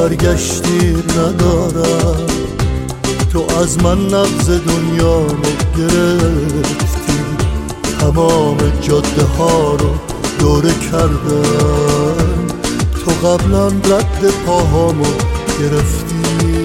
برگشتی ندارم. تو از من نبض دنیا رو گرفتی، تمام جاده ها رو دوره کردم. تو قبلا رد پاهامو گرفتی.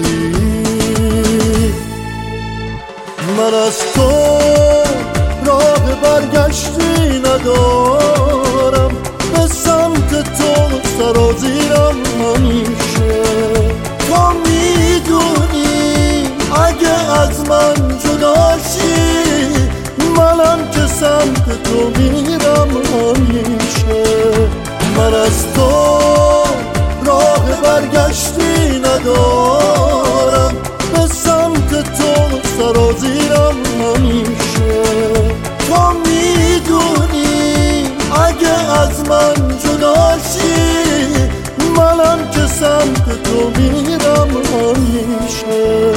من از تو راه برگشتی ندارم، به سمت تو سرازیرم همیشه. تو میدونی اگه از من جداشی، منم که سمت تو میرم همیشه. من از تو راه برگشتی ندارم، به سمت تو سرازیرم همیشه. تو میدونی اگه از من جداشی، منم که سمت تو میرم همیشه.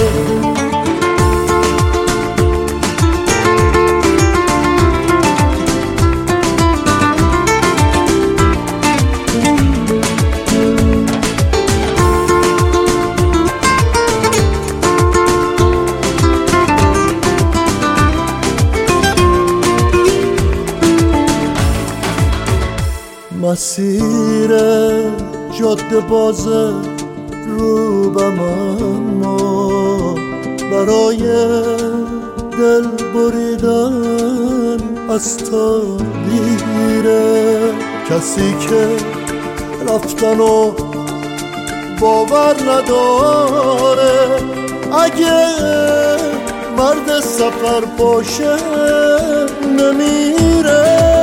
مسیر جاده باز روبم، اما برای دل بریدن از تا دیره. کسی که رفتن و باور نداره، اگه مرد سفر باشه نمیره.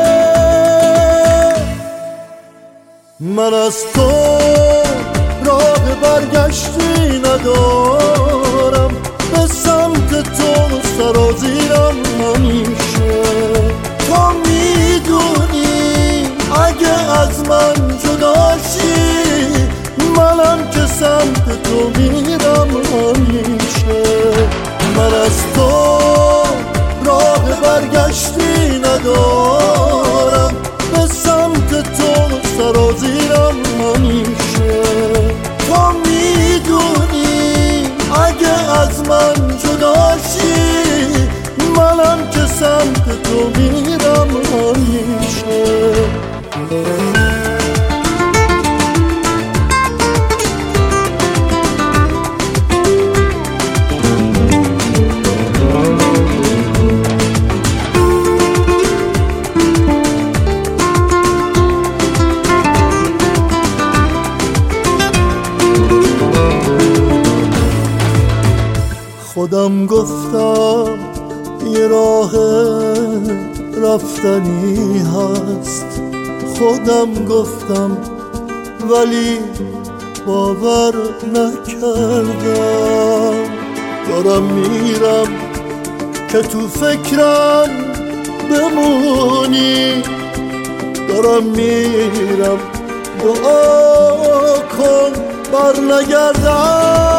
من از تو راه برگشتی ندارم، به سمت تو سرازیرم همیشه. تو میدونی اگه از من جداشی، منم که سمت تو میرم همیشه. من از تو راه برگشتی ندارم، به سمت تو سرازیرم همیشه. تو میدونی اگه از من جداشی، منم که سمت تو میرم همیشه. خودم گفتم یه راه رفتنی هست، خودم گفتم ولی باور نکردم. دارم میرم که تو فکرم بمونی، دارم میرم دعا کن بر نگردم.